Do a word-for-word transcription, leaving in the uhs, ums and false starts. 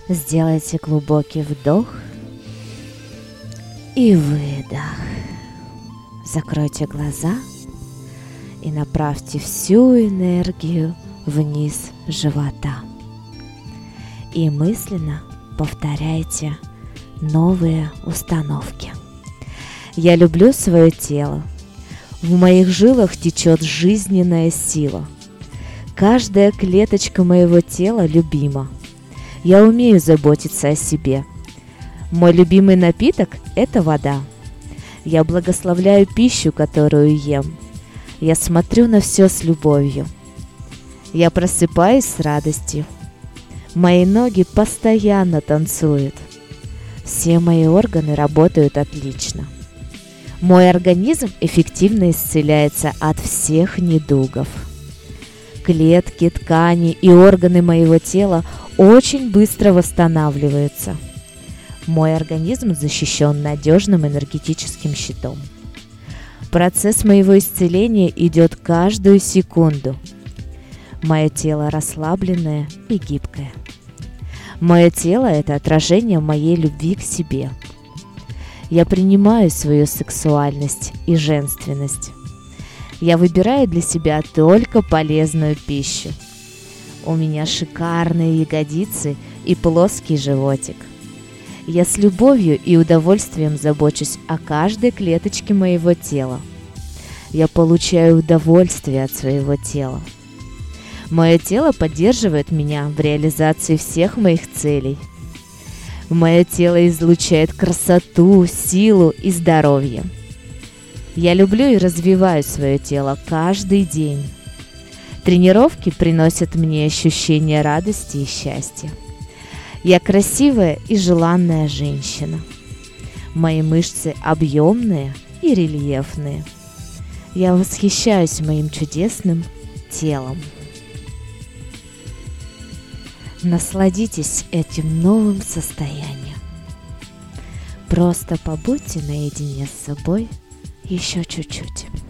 Сделайте глубокий вдох и выдох. Закройте глаза и направьте всю энергию вниз живота. И мысленно повторяйте новые установки. Я люблю свое тело. В моих жилах течет жизненная сила. Каждая клеточка моего тела любима. Я умею заботиться о себе. Мой любимый напиток – это вода. Я благословляю пищу, которую ем. Я смотрю на все с любовью. Я просыпаюсь с радостью. Мои ноги постоянно танцуют. Все мои органы работают отлично. Мой организм эффективно исцеляется от всех недугов. Клетки, ткани и органы моего тела очень быстро восстанавливаются. Мой организм защищен надежным энергетическим щитом. Процесс моего исцеления идет каждую секунду. Мое тело расслабленное и гибкое. Мое тело – это отражение моей любви к себе. Я принимаю свою сексуальность и женственность. Я выбираю для себя только полезную пищу. У меня шикарные ягодицы и плоский животик. Я с любовью и удовольствием забочусь о каждой клеточке моего тела. Я получаю удовольствие от своего тела. Мое тело поддерживает меня в реализации всех моих целей. Мое тело излучает красоту, силу и здоровье. Я люблю и развиваю свое тело каждый день. Тренировки приносят мне ощущение радости и счастья. Я красивая и желанная женщина. Мои мышцы объемные и рельефные. Я восхищаюсь моим чудесным телом. Насладитесь этим новым состоянием. Просто побудьте наедине с собой еще чуть-чуть.